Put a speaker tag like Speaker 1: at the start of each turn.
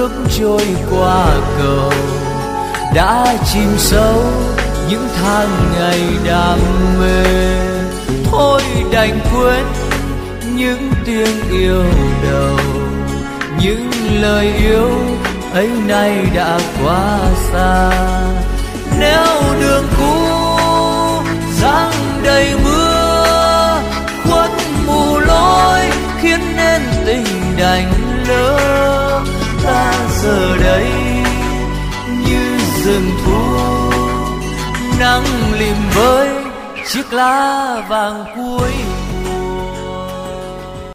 Speaker 1: nước trôi qua cầu đã chìm sâu những tháng ngày đam mê. Thôi đành quên những tiếng yêu đầu, những lời yêu ấy nay đã quá xa. Nếu đường cũ giăng đầy mưa khuất mù lối khiến nên tình đành lỡ, ta giờ đây như rừng thu nắng lìm với chiếc lá vàng cuối